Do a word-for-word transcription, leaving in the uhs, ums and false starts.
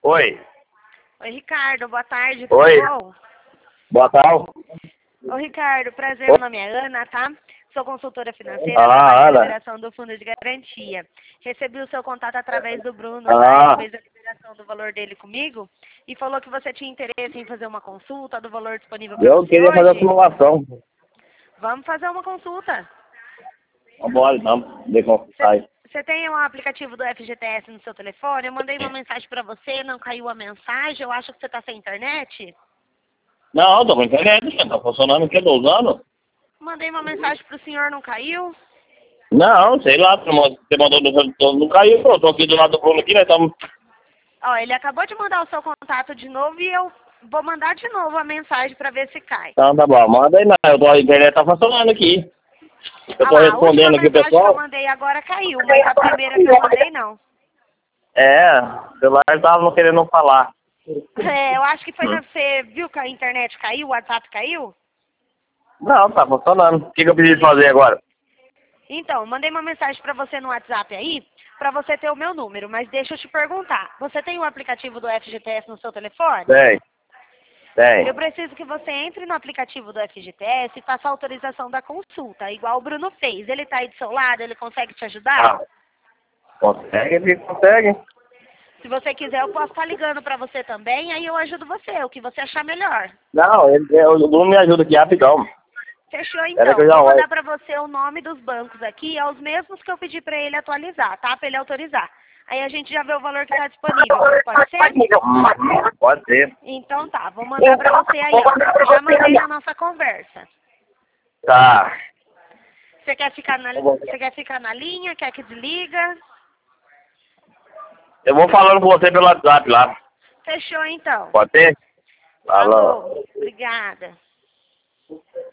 Oi. Oi, Ricardo, boa tarde, tudo Oi. bom? Boa tarde. Ô, Ricardo, prazer, meu nome é Ana, tá? Sou consultora financeira, Ah, trabalho na Ana. liberação do fundo de garantia. Recebi o seu contato através do Bruno, tá? Ah, Ele fez a liberação do valor dele comigo e falou que você tinha interesse em fazer uma consulta do valor disponível para eu você queria fazer a hoje. simulação. Vamos fazer uma consulta. Vambora então, ver como sai. Você tem um aplicativo do F G T S no seu telefone? Eu mandei uma mensagem para você, não caiu a mensagem, eu acho que você está sem internet. Não, tô com internet, tá funcionando aqui, tô usando. Mandei uma mensagem pro senhor, não caiu? Não, sei lá, você mandou no não caiu, eu tô aqui do lado do Bruno aqui, nós estamos. Ó, ele acabou de mandar o seu contato de novo e eu vou mandar de novo a mensagem para ver se cai. Então tá bom, manda aí não, eu tô, a internet tá funcionando aqui. Eu Ah tô lá, a última respondendo aqui o mensagem que eu pessoal. mandei agora caiu, mas a primeira que eu mandei não. É, o celular tava não querendo falar. É, eu acho que foi na... Você viu que a internet caiu, o WhatsApp caiu? Não, tá funcionando. O que, que eu preciso fazer agora? Então, mandei uma mensagem para você no WhatsApp aí, para você ter o meu número, mas deixa eu te perguntar. Você tem o aplicativo do F G T S no seu telefone? Tem, tem. Eu preciso que você entre no aplicativo do F G T S e faça a autorização da consulta, igual o Bruno fez. Ele tá aí do seu lado, ele consegue te ajudar? Ah, consegue, ele consegue. Se você quiser, eu posso estar ligando para você também, aí eu ajudo você, o que você achar melhor. Não, ele, ele, o Bruno me ajuda aqui rapidão. Fechou Espera que então. eu já Vou olho. mandar para você o nome dos bancos aqui, é os mesmos que eu pedi para ele atualizar, tá? Para ele autorizar. Aí a gente já vê o valor que está disponível. Pode ser? Pode ser. Então tá, vou mandar para você aí, ó. Já mandei na nossa conversa. Tá. Você quer ficar na, você quer ficar na linha? Quer que desliga? Eu vou falando com você pelo WhatsApp lá. Fechou então. Pode ser? Falou. Falou. Obrigada.